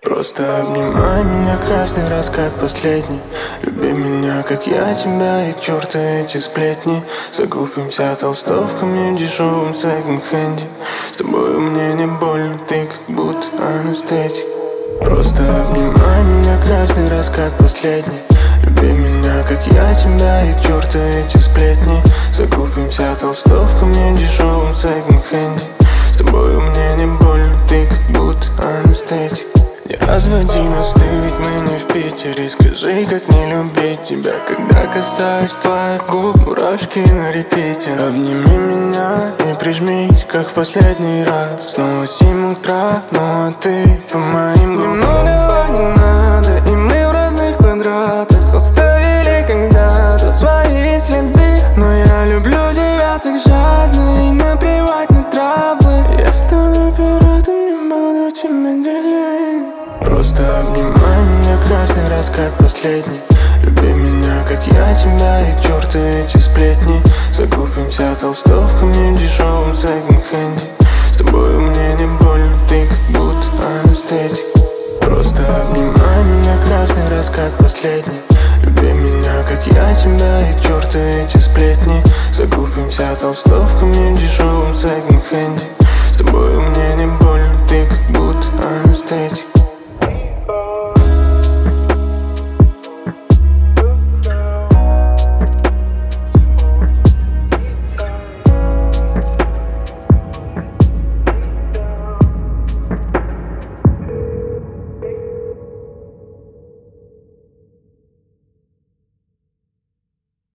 Просто обнимай меня каждый раз как последний. Люби меня, как я тебя, и к черту эти сплетни. Закупимся толстовками в дешевом секонд-хенде. С тобою мне не больно, ты как будто анестетик. Просто обнимай меня каждый раз как последний. Люби меня, как я тебя, и к черту эти сплетни. Закупимся толстовками в дешевом секонд-хенде. С тобою мне не больно, ты как будто анестетик. Не разводи нас, ты ведь мы не в Питере. Скажи, как не любить тебя, когда касаюсь твоих губ, мурашки на репите. Обними меня и прижмись, как в последний раз. Снова 7 утра, ну а ты по моим губам. Немного не надо, и мы в родных квадратах оставили когда-то свои следы. Но я люблю тебя так жадно, и наплевать на травмы. Я стану пиратом, не буду тебя делить. Просто обнимай меня каждый раз как последний. Люби меня, как я тебя, и к черту эти сплетни. Закупимся толстовками в дешевом секонд-хенде. С тобою мне не больно, ты как будто анестетик. Просто обнимай меня каждый раз как последний.